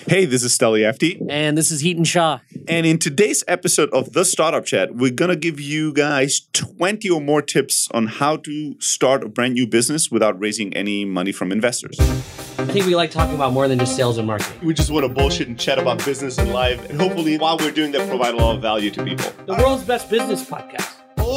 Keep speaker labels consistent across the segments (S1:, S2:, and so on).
S1: Hey, this is Steli FT.
S2: And this is Heaton Shaw.
S1: And in today's episode of The Startup Chat, we're going to give you guys 20 or more tips on how to start a brand new business without raising any money from investors.
S2: I think we like talking about more than just sales and marketing.
S1: We just want to bullshit and chat about business and life. And hopefully, while we're doing that, provide a lot of value to people.
S2: The world's best business podcast.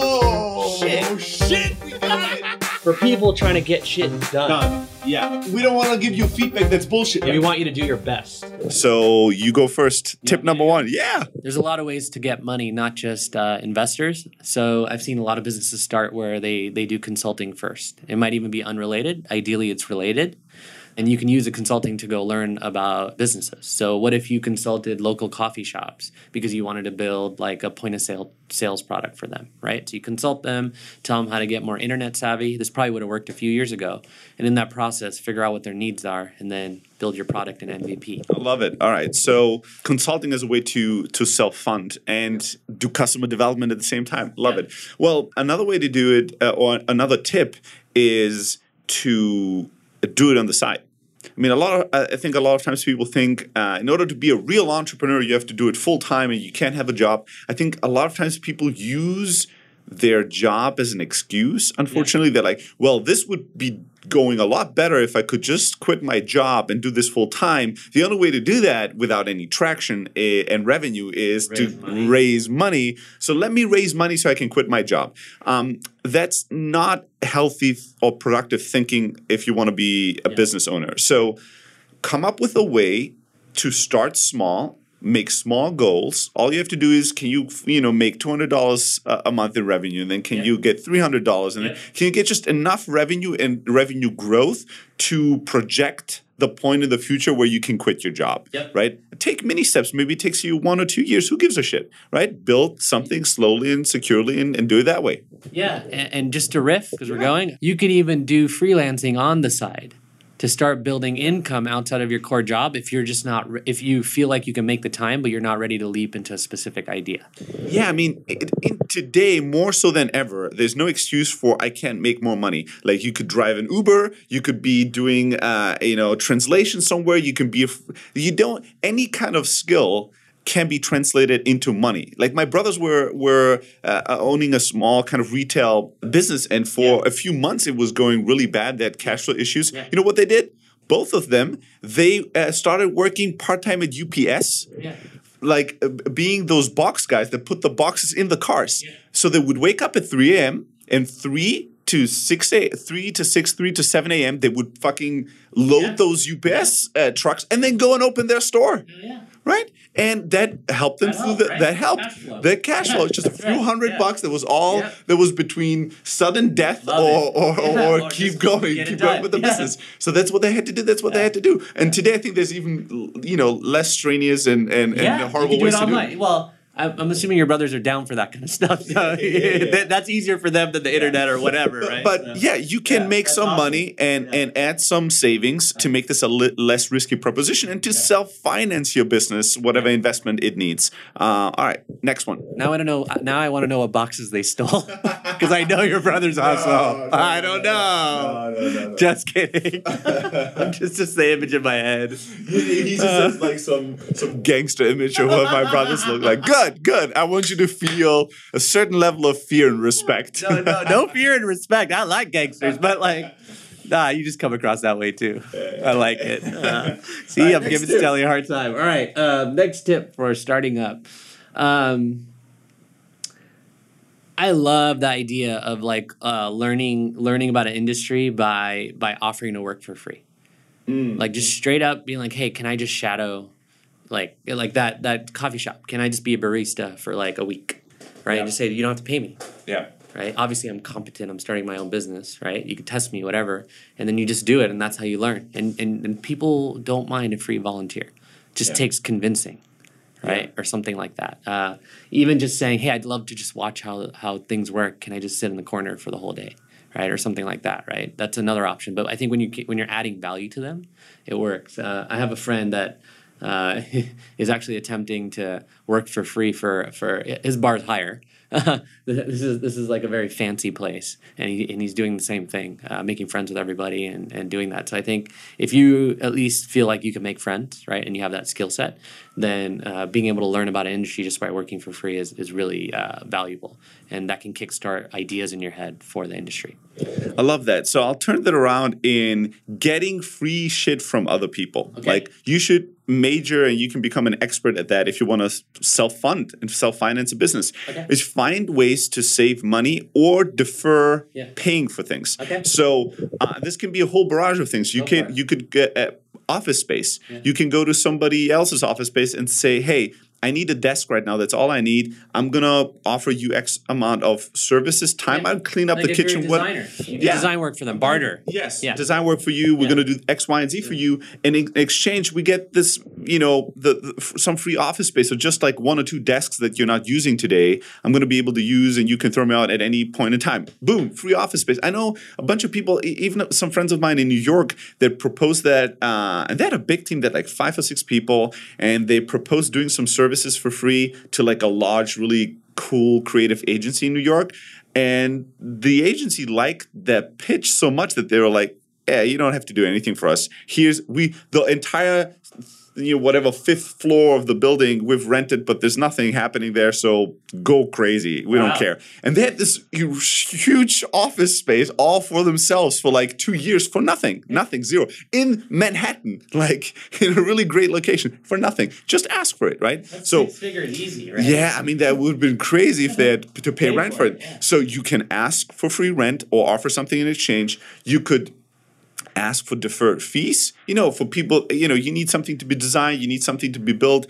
S1: Oh, shit. We got it.
S2: For people trying to get shit done.
S1: Yeah. We don't want to give you feedback that's bullshit.
S2: Yeah, we want you to do your best.
S1: So you go first. Tip number one. Yeah.
S2: There's a lot of ways to get money, not just investors. So I've seen a lot of businesses start where they do consulting first. It might even be unrelated. Ideally, it's related. And you can use a consulting to go learn about businesses. So what if you consulted local coffee shops because you wanted to build like a point of sale sales product for them, right? So you consult them, tell them how to get more internet savvy. This probably would have worked a few years ago. And in that process, figure out what their needs are and then build your product in MVP.
S1: I love it. All right. So consulting is a way to self-fund and do customer development at the same time. Love it. Well, another way to do it or another tip is to do it on the side. I mean, I think a lot of times people think in order to be a real entrepreneur, you have to do it full time and you can't have a job. I think a lot of times people use their job as an excuse. Unfortunately, they're like, well, this would be going a lot better if I could just quit my job and do this full time. The only way to do that without any traction and revenue is raise money. So let me raise money so I can quit my job. That's not healthy or productive thinking if you want to be a business owner. So come up with a way to start small. Make small goals. All you have to do is, can you make $200 a month in revenue, and then can you get $300, and then can you get just enough revenue and revenue growth to project the point in the future where you can quit your job, right? Take mini steps. Maybe it takes you 1 or 2 years. Who gives a shit, right? Build something slowly and securely and do it that way.
S2: Yeah, and just to riff, because we're going, you could even do freelancing on the side to start building income outside of your core job if you're just not, if you feel like you can make the time, but you're not ready to leap into a specific idea.
S1: Yeah, I mean, today, more so than ever, there's no excuse for I can't make more money. Like you could drive an Uber, you could be doing, translation somewhere, you can be, any kind of skill can be translated into money. Like my brothers were owning a small kind of retail business, and for a few months it was going really bad. They had cash flow issues. You know what they did? Both of them, they started working part-time at UPS, like being those box guys that put the boxes in the cars. So they would wake up at 3 a.m. and 3 to 6 to 7 a.m. they would fucking load those UPS trucks and then go and open their store. Right? And that helped them that helped their cash flow. Just a few $100 that was all that was between sudden death or keep going with the business. So that's what they had to do. That's what they had to do. And today I think there's even less strenuous and horrible ways to do it.
S2: Well, I'm assuming your brothers are down for that kind of stuff. So that's easier for them than the internet or whatever, right?
S1: But you can make some money and add some savings to make this a less risky proposition and to self-finance your business, whatever investment it needs. All right, next one.
S2: Now I want to know what boxes they stole because I know your brothers hustle. I don't know. No. Just kidding. Just the image in my head.
S1: He just has like some gangster image of what my brothers look like. Good. I want you to feel a certain level of fear and respect.
S2: No fear and respect. I like gangsters, but you just come across that way too. I like it. See, I'm giving Steli a hard time. All right, next tip for starting up. I love the idea of learning about an industry by offering to work for free. Like just straight up being like, hey, can I just shadow? Like that coffee shop. Can I just be a barista for like a week, right? And just say, you don't have to pay me.
S1: Yeah.
S2: Right? Obviously, I'm competent. I'm starting my own business, right? You can test me, whatever. And then you just do it, and that's how you learn. And people don't mind a free volunteer. It just takes convincing, right? Or something like that. Even just saying, hey, I'd love to just watch how things work. Can I just sit in the corner for the whole day? Right, or something like that, right? That's another option. But I think when you're adding value to them, it works. I have a friend that is actually attempting to work for free for his bar's higher. this is like a very fancy place, and he's doing the same thing, making friends with everybody and doing that. So I think if you at least feel like you can make friends, right, and you have that skill set, then being able to learn about an industry just by working for free is really valuable, and that can kickstart ideas in your head for the industry.
S1: I love that. So I'll turn that around in getting free shit from other people.
S2: Okay.
S1: Like you should major and you can become an expert at that if you want to self-fund and self-finance a business.
S2: Okay.
S1: Is find ways to save money or defer paying for things.
S2: Okay.
S1: So this can be a whole barrage of things. You could get office space.
S2: Yeah.
S1: You can go to somebody else's office space and say, hey, I need a desk right now. That's all I need. I'm going to offer you X amount of services. Time I'll clean up
S2: like
S1: the
S2: if you're
S1: kitchen.
S2: a designer, you do design work for them. Barter.
S1: Yes.
S2: Yeah.
S1: Design work for you. We're going to do X, Y, and Z for you. And in exchange, we get this, some free office space. So just like 1 or 2 desks that you're not using today, I'm going to be able to use and you can throw me out at any point in time. Boom, free office space. I know a bunch of people, even some friends of mine in New York that proposed that, and they had a big team that like 5 or 6 people, and they proposed doing some services for free to like a large, really cool creative agency in New York. And the agency liked that pitch so much that they were like, yeah, you don't have to do anything for us. The entire, whatever 5th floor of the building we've rented, but there's nothing happening there. So go crazy. We don't care. And they had this huge office space all for themselves for like 2 years for nothing, zero, in Manhattan, like in a really great location for nothing. Just ask for it, right?
S2: That's 6 figures easy, right?
S1: Yeah, I mean, that would have been crazy if they had to pay rent for it.
S2: Yeah.
S1: So you can ask for free rent or offer something in exchange. You could ask for deferred fees. For people, you need something to be designed, you need something to be built.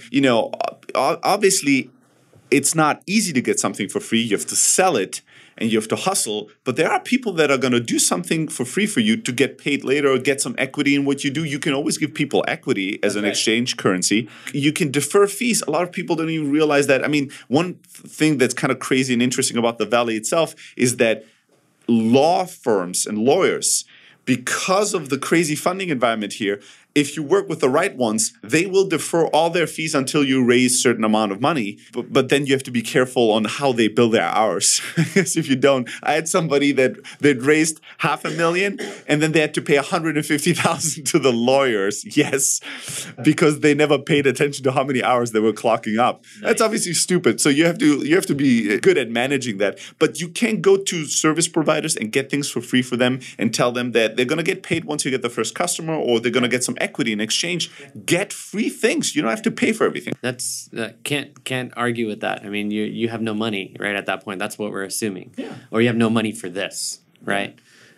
S1: Obviously, it's not easy to get something for free. You have to sell it and you have to hustle. But there are people that are going to do something for free for you to get paid later or get some equity in what you do. You can always give people equity as an exchange currency. You can defer fees. A lot of people don't even realize that. I mean, one thing that's kind of crazy and interesting about the Valley itself is that law firms and lawyers, because of the crazy funding environment here, if you work with the right ones, they will defer all their fees until you raise a certain amount of money. But then you have to be careful on how they bill their hours. Because if you don't, I had somebody that raised $500,000 and then they had to pay $150,000 to the lawyers. Yes, because they never paid attention to how many hours they were clocking up. Nice. That's obviously stupid. So you have to be good at managing that. But you can go to service providers and get things for free for them and tell them that they're going to get paid once you get the first customer, or they're going to get some equity in exchange. Get free things. You don't have to pay for everything.
S2: That's can't argue with that. I mean, you have no money right at that point. That's what we're assuming.
S1: Yeah.
S2: Or you have no money for this, right?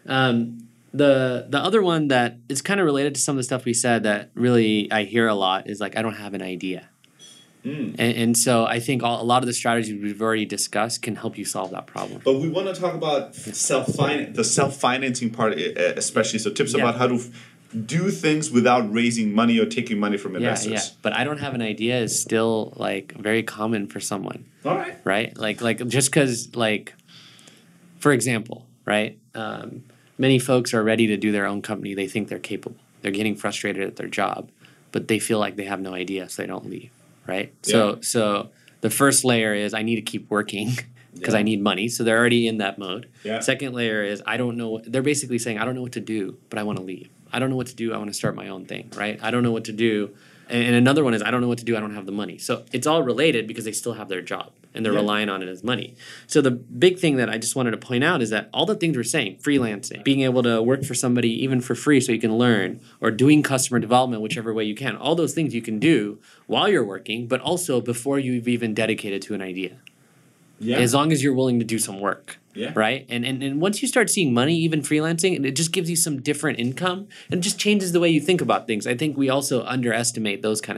S2: The other one that is kind of related to some of the stuff we said that really I hear a lot is like, I don't have an idea. And so I think a lot of the strategies we've already discussed can help you solve that problem.
S1: But we want to talk about the self-financing part especially. So tips about how to do things without raising money or taking money from investors.
S2: Yeah. But I don't have an idea is still like very common for someone.
S1: All right.
S2: Right? Like just because, like, for example, right? Many folks are ready to do their own company. They think they're capable. They're getting frustrated at their job, but they feel like they have no idea, so they don't leave. Right?
S1: Yeah.
S2: So the first layer is I need to keep working because I need money. So they're already in that mode.
S1: Yeah.
S2: Second layer is I don't know. They're basically saying I don't know what to do, but I want to leave. I don't know what to do. I want to start my own thing. Right? I don't know what to do. And another one is I don't know what to do. I don't have the money. So it's all related because they still have their job and they're relying on it as money. So the big thing that I just wanted to point out is that all the things we're saying, freelancing, being able to work for somebody even for free so you can learn, or doing customer development whichever way you can, all those things you can do while you're working, but also before you've even dedicated to an idea. Yeah. As long as you're willing to do some work. Yeah. Right? And once you start seeing money, even freelancing, it just gives you some different income and just changes the way you think about things. I think we also underestimate those kind of